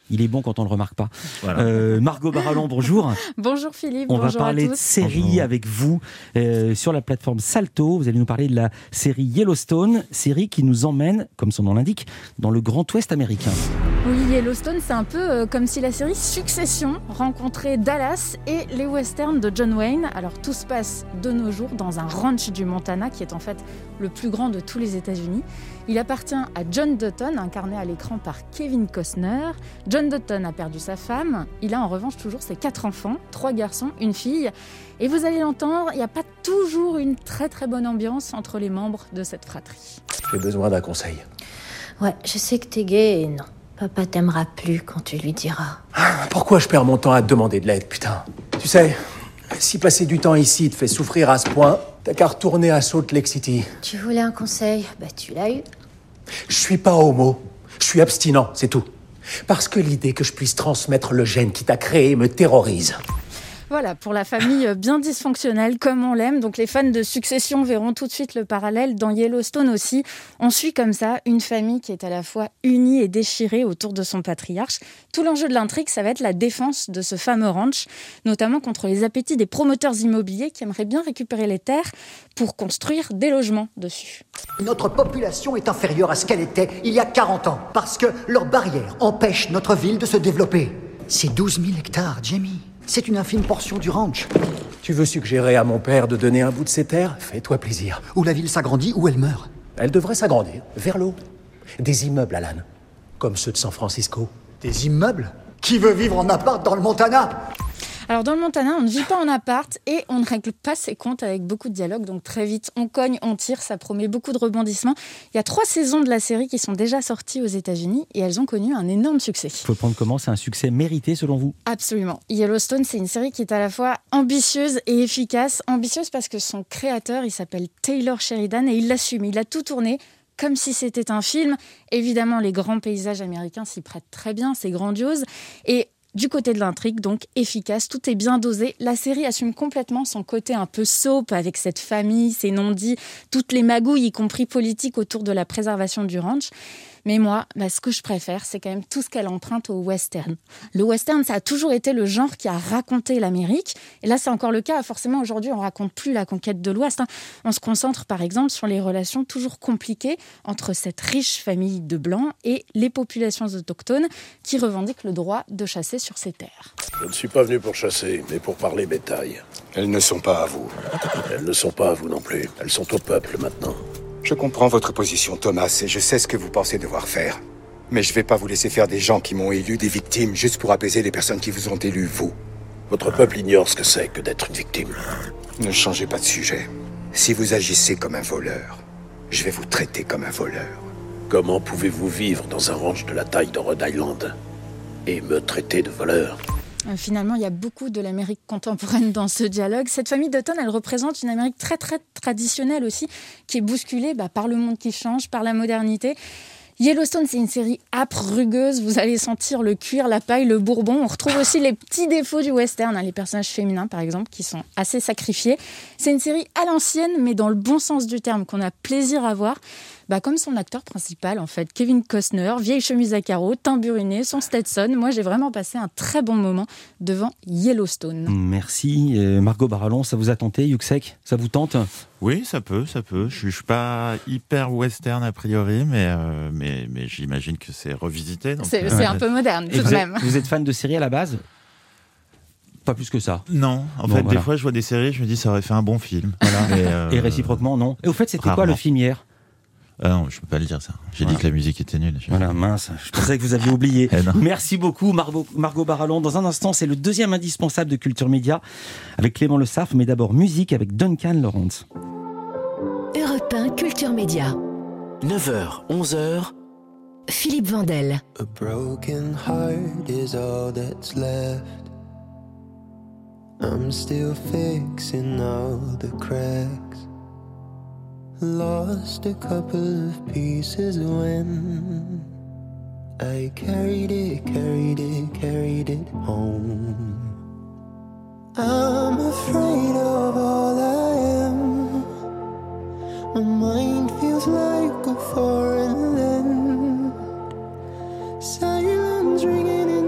Il est bon quand on ne le remarque pas. Voilà. Euh, Margot Barallon, bonjour. Bonjour Philippe, on bonjour va parler à tous. de séries bonjour. Avec vous euh, sur la plateforme Salto. Vous allez nous parler de la série Yellowstone, série qui nous emmène, comme son nom l'indique, dans le Grand Ouest américain. Oui, Yellowstone, c'est un peu euh, comme si la série Succession rencontrait Dallas et les westerns de John Wayne. Alors tout se passe de nos jours dans un ranch du Montana qui est en fait le plus grand de tous les États-Unis. Il appartient à John Dutton, incarné à l'écran par Kevin Costner. John Dutton a perdu sa femme. Il a en revanche toujours ses quatre enfants, trois garçons, une fille. Et vous allez l'entendre, il n'y a pas toujours une très très bonne ambiance entre les membres de cette fratrie. J'ai besoin d'un conseil. Ouais, je sais que t'es gay et non. Papa t'aimera plus quand tu lui diras. Pourquoi je perds mon temps à te demander de l'aide, putain? Tu sais, si passer du temps ici te fait souffrir à ce point, t'as qu'à retourner à Salt Lake City. Tu voulais un conseil? Bah tu l'as eu. Je suis pas homo. Je suis abstinent, c'est tout. Parce que l'idée que je puisse transmettre le gène qui t'a créé me terrorise. Voilà, pour la famille bien dysfonctionnelle, comme on l'aime. Donc les fans de Succession verront tout de suite le parallèle. Dans Yellowstone aussi, on suit comme ça une famille qui est à la fois unie et déchirée autour de son patriarche. Tout l'enjeu de l'intrigue, ça va être la défense de ce fameux ranch, notamment contre les appétits des promoteurs immobiliers qui aimeraient bien récupérer les terres pour construire des logements dessus. Notre population est inférieure à ce qu'elle était il y a quarante ans, parce que leurs barrières empêchent notre ville de se développer. C'est douze mille hectares, Jamie. C'est une infime portion du ranch. Tu veux suggérer à mon père de donner un bout de ses terres? Fais-toi plaisir. Où la ville s'agrandit, où elle meurt. Elle devrait s'agrandir, vers l'eau. Des immeubles, Alan. Comme ceux de San Francisco. Des immeubles? Qui veut vivre en appart dans le Montana? Alors dans le Montana, on ne vit pas en appart et on ne règle pas ses comptes avec beaucoup de dialogue. Donc très vite, on cogne, on tire, ça promet beaucoup de rebondissements. Il y a trois saisons de la série qui sont déjà sorties aux États-Unis et elles ont connu un énorme succès. Il faut prendre comment? C'est un succès mérité selon vous? Absolument. Yellowstone, c'est une série qui est à la fois ambitieuse et efficace. Ambitieuse parce que son créateur, il s'appelle Taylor Sheridan et il l'assume. Il a tout tourné comme si c'était un film. Évidemment, les grands paysages américains s'y prêtent très bien, c'est grandiose. Et du côté de l'intrigue, donc efficace, tout est bien dosé. La série assume complètement son côté un peu soap avec cette famille, ses non-dits, toutes les magouilles, y compris politiques, autour de la préservation du ranch. Mais moi, bah, ce que je préfère, c'est quand même tout ce qu'elle emprunte au western. Le western, ça a toujours été le genre qui a raconté l'Amérique. Et là, c'est encore le cas. Forcément, aujourd'hui, on raconte plus la conquête de l'Ouest. Hein. On se concentre, par exemple, sur les relations toujours compliquées entre cette riche famille de Blancs et les populations autochtones qui revendiquent le droit de chasser sur ces terres. Je ne suis pas venu pour chasser, mais pour parler bétail. Elles ne sont pas à vous. Elles ne sont pas à vous non plus. Elles sont au peuple maintenant. Je comprends votre position, Thomas, et je sais ce que vous pensez devoir faire. Mais je vais pas vous laisser faire des gens qui m'ont élu des victimes juste pour apaiser les personnes qui vous ont élu, vous. Votre peuple ignore ce que c'est que d'être une victime. Ne changez pas de sujet. Si vous agissez comme un voleur, je vais vous traiter comme un voleur. Comment pouvez-vous vivre dans un ranch de la taille de Rhode Island et me traiter de voleur ? Finalement, il y a beaucoup de l'Amérique contemporaine dans ce dialogue. Cette famille Dutton, elle représente une Amérique très, très traditionnelle aussi, qui est bousculée bah, par le monde qui change, par la modernité. Yellowstone, c'est une série âpre, rugueuse. Vous allez sentir le cuir, la paille, le bourbon. On retrouve aussi les petits défauts du western, hein, les personnages féminins, par exemple, qui sont assez sacrifiés. C'est une série à l'ancienne, mais dans le bon sens du terme, qu'on a plaisir à voir. Bah, comme son acteur principal, en fait, Kevin Costner, vieille chemise à carreaux, tamburiné, son Stetson. Moi, j'ai vraiment passé un très bon moment devant Yellowstone. Merci. Euh, Margot Barallon, ça vous a tenté, Yuxek? Ça vous tente? Oui, ça peut, ça peut. Je ne suis pas hyper western a priori, mais, euh, mais, mais j'imagine que c'est revisité. Donc, c'est, euh, c'est un peu moderne, tout de même. Êtes, vous êtes fan de séries à la base? Pas plus que ça. Non, en bon, fait, voilà. Des fois, je vois des séries, je me dis ça aurait fait un bon film. Voilà. Et, euh, Et réciproquement, non. Et au fait, c'était rarement. quoi le film hier? Ah non, je peux pas le dire ça. J'ai voilà. dit que la musique était nulle. Voilà, mince. Je pensais que vous aviez oublié. Eh Merci beaucoup, Margot, Margot Barallon. Dans un instant, c'est le deuxième indispensable de Culture Média avec Clément Le Sarf, mais d'abord musique avec Duncan Lawrence. Europe un Culture Média. neuf heures, onze heures. Philippe Vandel. A broken heart is all that's left. I'm still fixing all the cracks. Lost a couple of pieces when I carried it, carried it, carried it home. I'm afraid of all I am. My mind feels like a foreign land. Silence ringing in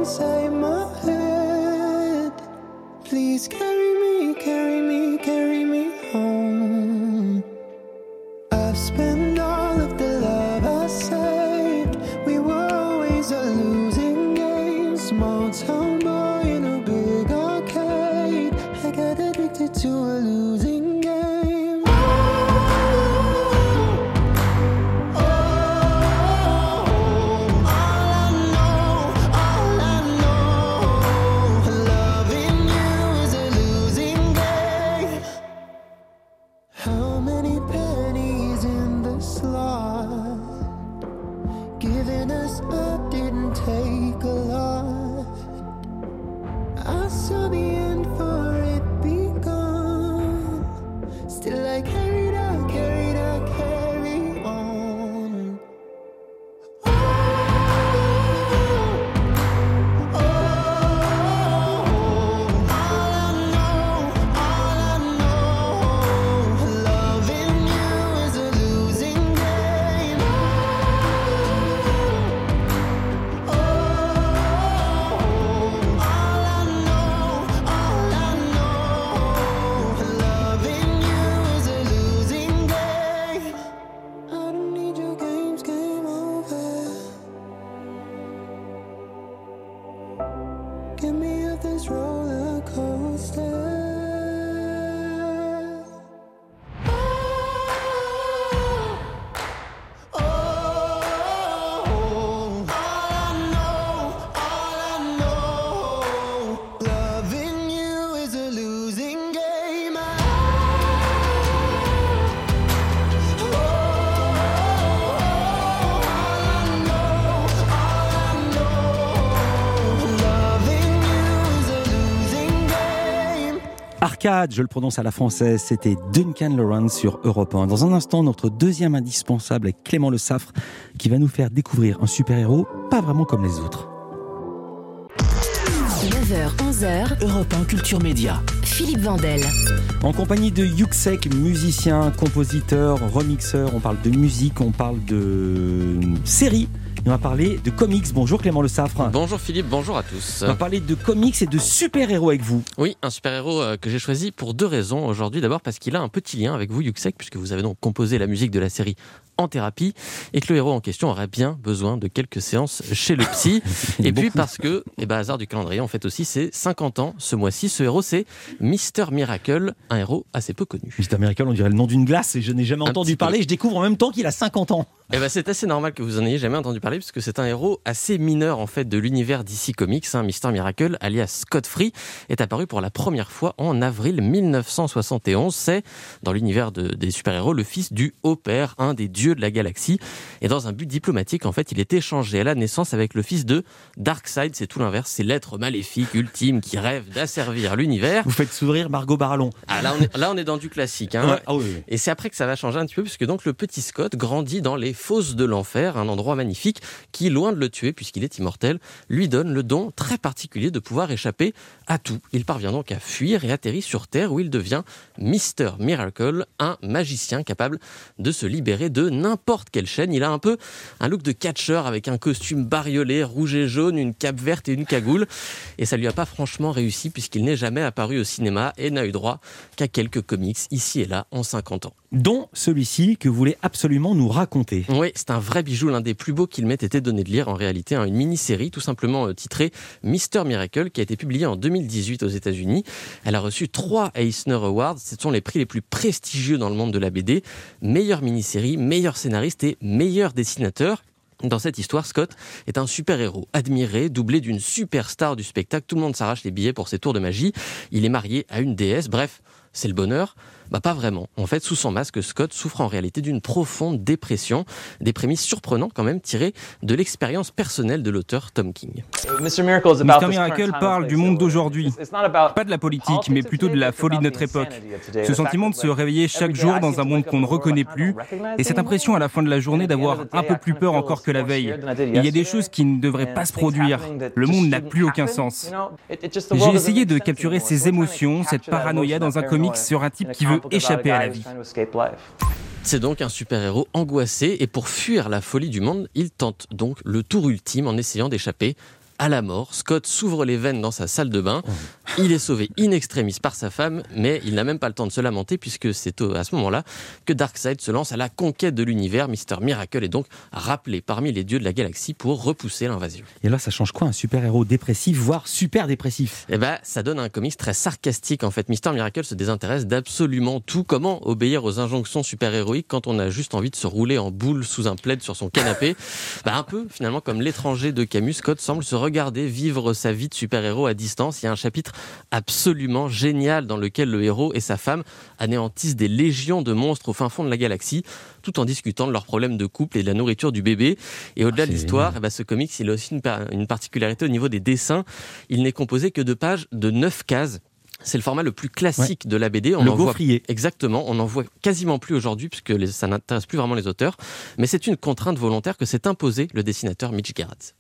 Cad, je le prononce à la française, c'était Duncan Lawrence sur Europe un. Dans un instant, notre deuxième indispensable avec Clément Le Saffre qui va nous faire découvrir un super-héros pas vraiment comme les autres. neuf heures onze heures, Europe un Culture Média. Philippe Vandel. En compagnie de Yuxek, musicien, compositeur, remixeur, on parle de musique, on parle de séries. On va parler de comics. Bonjour Clément Le Saffre. Bonjour Philippe, bonjour à tous. On va parler de comics et de super-héros avec vous. Oui, un super-héros que j'ai choisi pour deux raisons aujourd'hui. D'abord parce qu'il a un petit lien avec vous, Yuxek, puisque vous avez donc composé la musique de la série En Thérapie, et que le héros en question aurait bien besoin de quelques séances chez le psy. Et puis parce que, et ben, hasard du calendrier, en fait aussi, c'est cinquante ans ce mois-ci. Ce héros, c'est Mister Miracle, un héros assez peu connu. Mister Miracle, on dirait le nom d'une glace, et je n'ai jamais Un entendu parler. Peu. Je découvre en même temps qu'il a cinquante ans. Eh ben, c'est assez normal que vous en ayez jamais entendu parler, puisque c'est un héros assez mineur en fait de l'univers D C Comics. Hein. Mister Miracle, alias Scott Free, est apparu pour la première fois en avril mille neuf cent soixante et onze. C'est, dans l'univers de, des super-héros, le fils du Haut-Père, un des dieux de la galaxie. Et dans un but diplomatique, en fait, il est échangé à la naissance avec le fils de Darkseid. C'est tout l'inverse, c'est l'être maléfique ultime qui rêve d'asservir l'univers. Vous faites sourire Margot Barallon. Ah, là, on est, là, on est dans du classique. Hein. Ouais. Ah oui, oui. Et c'est après que ça va changer un petit peu, puisque donc le petit Scott grandit dans les fosses de l'enfer, un endroit magnifique qui, loin de le tuer, puisqu'il est immortel, lui donne le don très particulier de pouvoir échapper à tout. Il parvient donc à fuir et atterrit sur Terre, où il devient Mister Miracle, un magicien capable de se libérer de n'importe quelle chaîne. Il a un peu un look de catcheur avec un costume bariolé, rouge et jaune, une cape verte et une cagoule. Et ça lui a pas franchement réussi, puisqu'il n'est jamais apparu au cinéma et n'a eu droit qu'à quelques comics ici et là en cinquante ans. Dont celui-ci que vous voulez absolument nous raconter. Oui, c'est un vrai bijou, l'un des plus beaux qu'il m'ait été donné de lire en réalité, hein, une mini-série tout simplement titrée Mister Miracle, qui a été publiée en deux mille dix-huit aux États-Unis. Elle a reçu trois Eisner Awards, ce sont les prix les plus prestigieux dans le monde de la B D. Meilleure mini-série, meilleur scénariste et meilleur dessinateur. Dans cette histoire, Scott est un super-héros admiré, doublé d'une superstar du spectacle. Tout le monde s'arrache les billets pour ses tours de magie. Il est marié à une déesse. Bref, c'est le bonheur. Bah pas vraiment. En fait, sous son masque, Scott souffre en réalité d'une profonde dépression. Des prémices surprenantes quand même tirées de l'expérience personnelle de l'auteur Tom King. Mister Miracle parle du monde d'aujourd'hui. Pas de la politique, mais plutôt de la folie de notre époque. Ce sentiment de se réveiller chaque jour dans un monde qu'on ne reconnaît plus, et cette impression à la fin de la journée d'avoir un peu plus peur encore que la veille. Et il y a des choses qui ne devraient pas se produire. Le monde n'a plus aucun sens. J'ai essayé de capturer ces émotions, cette paranoïa dans un comics sur un type qui veut échapper à la vie. C'est donc un super-héros angoissé, et pour fuir la folie du monde, il tente donc le tour ultime en essayant d'échapper à la mort. Scott s'ouvre les veines dans sa salle de bain. Il est sauvé in extremis par sa femme, mais il n'a même pas le temps de se lamenter, puisque c'est à ce moment-là que Darkseid se lance à la conquête de l'univers. Mister Miracle est donc rappelé parmi les dieux de la galaxie pour repousser l'invasion. Et là, ça change quoi, un super-héros dépressif, voire super dépressif ? Eh ben, ça donne un comics très sarcastique en fait. Mister Miracle se désintéresse d'absolument tout. Comment obéir aux injonctions super-héroïques quand on a juste envie de se rouler en boule sous un plaid sur son canapé ? Ben, un peu finalement comme l'étranger de Camus, Scott semble se regarder vivre sa vie de super-héros à distance. Il y a un chapitre absolument génial dans lequel le héros et sa femme anéantissent des légions de monstres au fin fond de la galaxie, tout en discutant de leurs problèmes de couple et de la nourriture du bébé. Et au-delà de l'histoire, eh ben, ce comics, il a aussi une, une particularité au niveau des dessins. Il n'est composé que de pages de neuf cases. C'est le format le plus classique ouais. de la B D. On le en gaufrier. Voit, exactement. On n'en voit quasiment plus aujourd'hui puisque les, ça n'intéresse plus vraiment les auteurs. Mais c'est une contrainte volontaire que s'est imposée le dessinateur Mitch Gerads.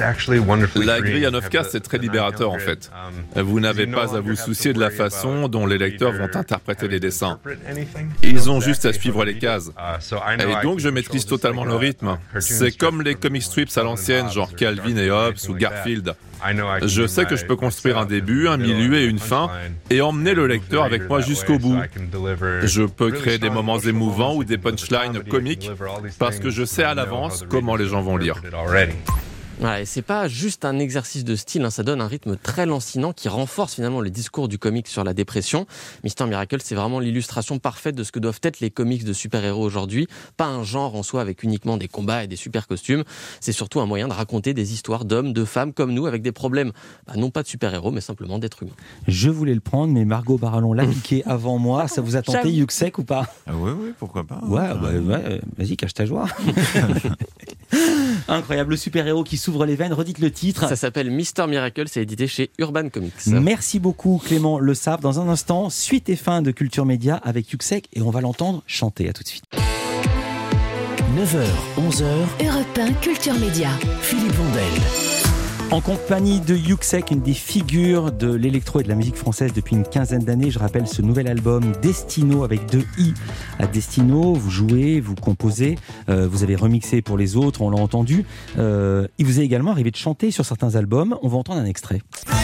La grille à neuf cases, c'est très libérateur en fait. Vous n'avez pas à vous soucier de la façon dont les lecteurs vont interpréter les dessins. Ils ont juste à suivre les cases. Et donc je maîtrise totalement le rythme. C'est comme les comic strips à l'ancienne, genre Calvin et Hobbes ou Garfield. Je sais que je peux construire un début, un milieu et une fin, et emmener le lecteur avec moi jusqu'au bout. Je peux créer des moments émouvants ou des punchlines comiques, parce que je sais à l'avance comment les gens vont lire. Ouais, c'est pas juste un exercice de style, hein, ça donne un rythme très lancinant qui renforce finalement le discours du comic sur la dépression. Mister Miracle, c'est vraiment l'illustration parfaite de ce que doivent être les comics de super-héros aujourd'hui. Pas un genre en soi avec uniquement des combats et des super costumes. C'est surtout un moyen de raconter des histoires d'hommes, de femmes comme nous avec des problèmes, bah, non pas de super-héros, mais simplement d'êtres humains. Je voulais le prendre, mais Margot Barallon l'a piqué avant moi. Ça vous a tenté, Yuxek, ou pas ? Ah oui, oui, pourquoi pas. Ouais, bah, ouais, vas-y, cache ta joie. Incroyable, le super-héros qui s'ouvre les veines. Redites le titre. Ça s'appelle Mister Miracle, c'est édité chez Urban Comics. Merci beaucoup Clément Le Sable. Dans un instant, suite et fin de Culture Média avec Yuxek et on va l'entendre chanter. À tout de suite. neuf heures, onze heures, Europe un Culture Média. Philippe Vandel. En compagnie de Yuxek, une des figures de l'électro et de la musique française depuis une quinzaine d'années. Je rappelle ce nouvel album Destino avec deux i. À Destino, vous jouez, vous composez, euh, vous avez remixé pour les autres, on l'a entendu. Euh, il vous est également arrivé de chanter sur certains albums. On va entendre un extrait.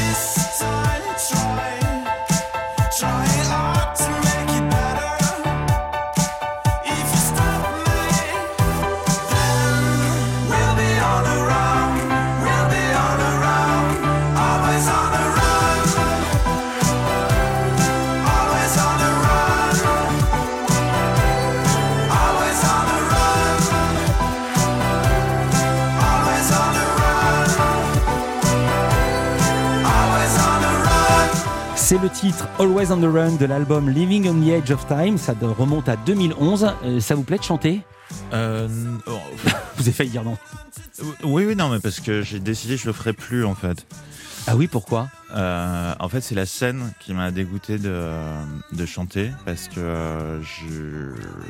C'est le titre Always on the Run de l'album Living on the Edge of Time. Ça remonte à deux mille onze. Euh, ça vous plaît de chanter ? euh, oh. Vous avez failli dire non. Oui, oui, non, mais parce que j'ai décidé que je le ferais plus en fait. Ah oui, pourquoi ? euh, En fait, c'est la scène qui m'a dégoûté de, de chanter parce que euh, je...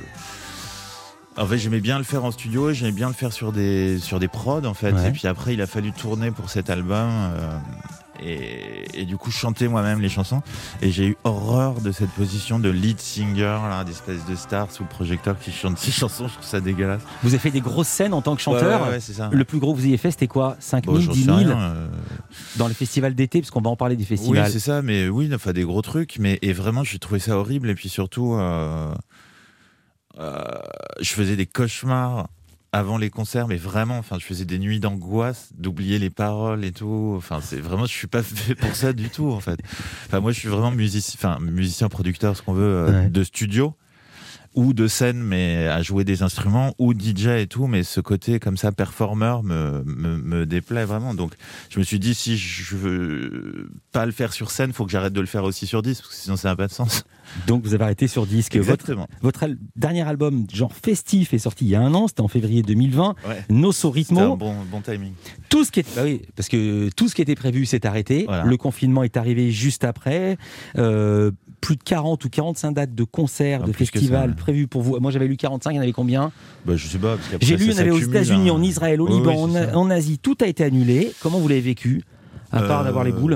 En fait, j'aimais bien le faire en studio et j'aimais bien le faire sur des, sur des prods en fait. Ouais. Et puis après, il a fallu tourner pour cet album. Euh, Et, et du coup chanter moi-même les chansons et j'ai eu horreur de cette position de lead singer là, d'espèce de star sous le projecteur qui chante ses chansons. Je trouve ça dégueulasse. Vous avez fait des grosses scènes en tant que chanteur. Ouais, ouais, ouais, c'est ça. Le plus gros que vous ayez fait c'était quoi? cinq mille, bon, dix mille euh... dans les festivals d'été, parce qu'on va en parler des festivals. Oui c'est ça, mais oui, enfin des gros trucs, mais et vraiment j'ai trouvé ça horrible. Et puis surtout euh... Euh... je faisais des cauchemars avant les concerts, mais vraiment, enfin, je faisais des nuits d'angoisse, d'oublier les paroles et tout. Enfin, c'est vraiment, je suis pas fait pour ça du tout, en fait. Enfin, moi, je suis vraiment musicien, enfin, musicien, producteur, ce qu'on veut, euh, ouais. de studio ou de scène, mais à jouer des instruments, ou D J et tout, mais ce côté comme ça, performeur, me, me, me déplaît vraiment. Donc, je me suis dit, si je veux pas le faire sur scène, faut que j'arrête de le faire aussi sur disque, parce que sinon ça n'a pas de sens. Donc, vous avez arrêté sur disque. Exactement. Votre, votre al- dernier album, genre festif, est sorti il y a un an, c'était en février deux mille vingt. Ouais. Nosso Ritmo. C'était un bon, bon timing. Tout ce qui est, bah oui, parce que tout ce qui était prévu s'est arrêté. Voilà. Le confinement est arrivé juste après. Euh, plus de quarante ou quarante-cinq dates de concerts, ah, de festivals ça, ouais. prévus pour vous. Moi, j'avais lu quarante-cinq, il y en avait combien ? Bah, je sais pas. Parce J'ai lu, il y en avait aux États-Unis, hein. En Israël, au oh, Liban, oui, en, en Asie. Tout a été annulé. Comment vous l'avez vécu ? À part euh... d'avoir les boules ?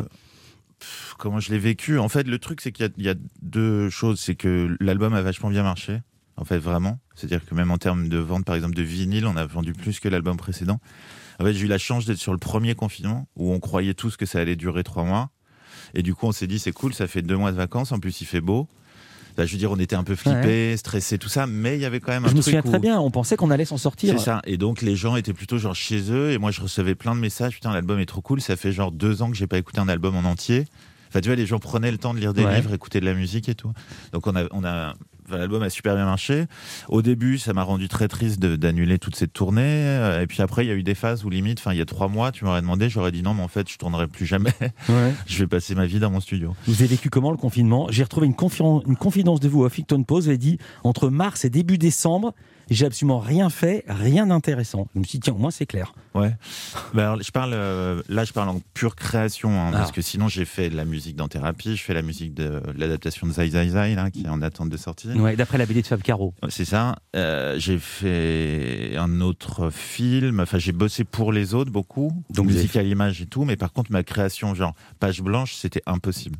Comment je l'ai vécu ? En fait, le truc, c'est qu'il y a, il y a deux choses. C'est que l'album a vachement bien marché. En fait, vraiment. C'est-à-dire que même en termes de vente, par exemple, de vinyle, on a vendu plus que l'album précédent. En fait, j'ai eu la chance d'être sur le premier confinement où on croyait tous que ça allait durer trois mois. Et du coup, on s'est dit, c'est cool, ça fait deux mois de vacances. En plus, il fait beau. Là, je veux dire, on était un peu flippés, ouais. stressés, tout ça, mais il y avait quand même un je truc. Je me souviens où... très bien, on pensait qu'on allait s'en sortir. C'est ça. Et donc, les gens étaient plutôt genre chez eux. Et moi, je recevais plein de messages. Putain, l'album est trop cool. Ça fait genre deux ans que j'ai pas écouté un album en entier. Enfin, tu vois, les gens prenaient le temps de lire des ouais. livres, écouter de la musique et tout. Donc, on a, on a, enfin, l'album a super bien marché. Au début, ça m'a rendu très triste de, d'annuler toute cette tournée. Et puis après, il y a eu des phases où limite, enfin, il y a trois mois, tu m'aurais demandé, j'aurais dit non, mais en fait, je tournerai plus jamais. Ouais. Je vais passer ma vie dans mon studio. Vous avez vécu comment le confinement ? J'ai retrouvé une, confi- une confidence de vous à Huffington Post. Vous avez dit, entre mars et début décembre, j'ai absolument rien fait, rien d'intéressant. Je me suis dit, tiens, au moins c'est clair. Ouais. Bah alors, je parle, euh, là, je parle en pure création, hein, parce que sinon, j'ai fait de la musique dans Thérapie, je fais la musique de, de l'adaptation de Zai Zai Zai, là, qui est en attente de sortie. Ouais, d'après la B D de Fab Caro. C'est ça. Euh, j'ai fait un autre film, enfin, j'ai bossé pour les autres beaucoup, donc musique à l'image et tout, mais par contre, ma création, genre page blanche, c'était impossible.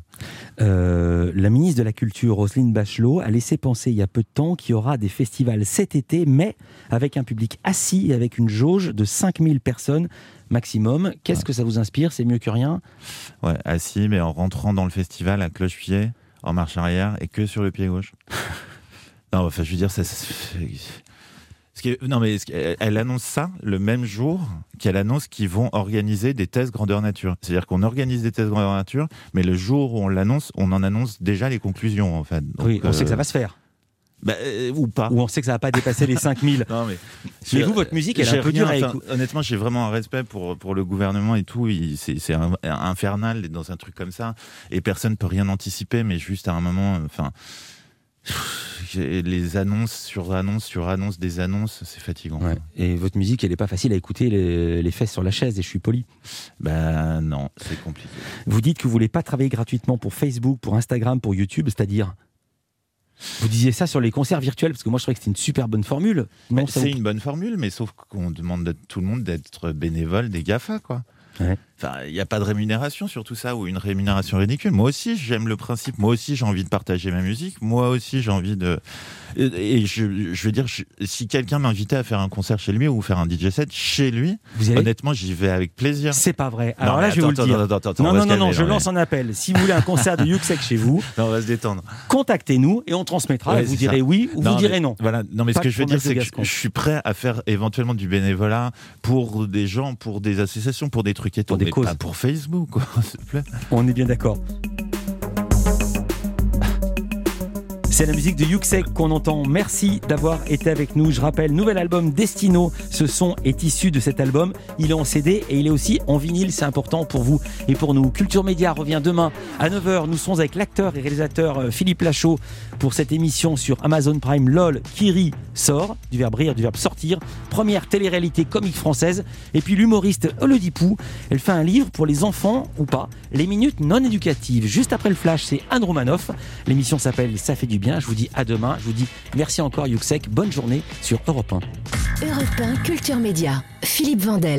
Euh, la ministre de la Culture, Roselyne Bachelot, a laissé penser il y a peu de temps qu'il y aura des festivals cet été, mais avec un public assis et avec une jauge de cinq mille personnes maximum. Qu'est-ce ouais. que ça vous inspire ? C'est mieux que rien ? Ouais, assis, mais en rentrant dans le festival à cloche-pied, en marche arrière et que sur le pied gauche. Non, enfin, je veux dire, ça... ça ce qui est, non, mais elle annonce ça le même jour qu'elle annonce qu'ils vont organiser des tests grandeur nature. C'est-à-dire qu'on organise des tests grandeur nature, mais le jour où on l'annonce, on en annonce déjà les conclusions, en fait. Donc, oui, on euh... sait que ça va se faire. Bah, euh, ou pas. Ou on sait que ça va pas dépasser les cinq mille. Non, mais, mais vous, votre musique, elle est un peu dure à écouter. Honnêtement, j'ai vraiment un respect pour, pour le gouvernement et tout. Il, c'est, c'est un, infernal d'être dans un truc comme ça. Et personne peut rien anticiper, mais juste à un moment, enfin, les annonces sur annonces sur annonces des annonces, c'est fatigant. Ouais. Et votre musique, elle n'est pas facile à écouter les, les fesses sur la chaise, et je suis poli. Ben non, c'est compliqué. Vous dites que vous voulez pas travailler gratuitement pour Facebook, pour Instagram, pour YouTube, c'est-à-dire... Vous disiez ça sur les concerts virtuels, parce que moi je trouvais que c'était une super bonne formule. Non, c'est vous... une bonne formule, mais sauf qu'on demande à tout le monde d'être bénévole des GAFA, quoi. Ouais. Enfin, il n'y a pas de rémunération sur tout ça, ou une rémunération ridicule. Moi aussi, j'aime le principe. Moi aussi, j'ai envie de partager ma musique. Moi aussi, j'ai envie de... Et je, je veux dire, je... si quelqu'un m'invitait à faire un concert chez lui ou faire un D J set chez lui, vous allez... honnêtement, j'y vais avec plaisir. C'est pas vrai. Alors non, là, je vais attends, vous le dire. Attends, attends, attends, non, non, non, non, je lance un appel. Si vous voulez un concert de Yuxek chez vous, non, on va se détendre. Contactez-nous et on transmettra. Ouais, et vous direz ça. Oui ou non, vous direz mais, non. Voilà. Non, mais pas ce que je veux dire, c'est que je, je suis prêt à faire éventuellement du bénévolat pour des gens, pour des associations, pour des trucs et tout. Pour des causes. Pas pour Facebook, quoi, s'il te plaît. On est bien d'accord. C'est la musique de Yuxek qu'on entend. Merci d'avoir été avec nous. Je rappelle, nouvel album Destino. Ce son est issu de cet album. Il est en C D et il est aussi en vinyle. C'est important pour vous et pour nous. Culture Média revient demain à neuf heures. Nous serons avec l'acteur et réalisateur Philippe Lachaud pour cette émission sur Amazon Prime. LOL, Kiri sort, du verbe rire, du verbe sortir. Première télé-réalité comique française. Et puis l'humoriste Elodie Pou. Elle fait un livre pour les enfants ou pas. Les minutes non éducatives. Juste après le flash, c'est Anne Romanoff. L'émission s'appelle Ça fait du bien. Je vous dis à demain. Je vous dis merci encore Yuxek. Bonne journée sur Europe un. Europe un Culture Média. Philippe Vandel.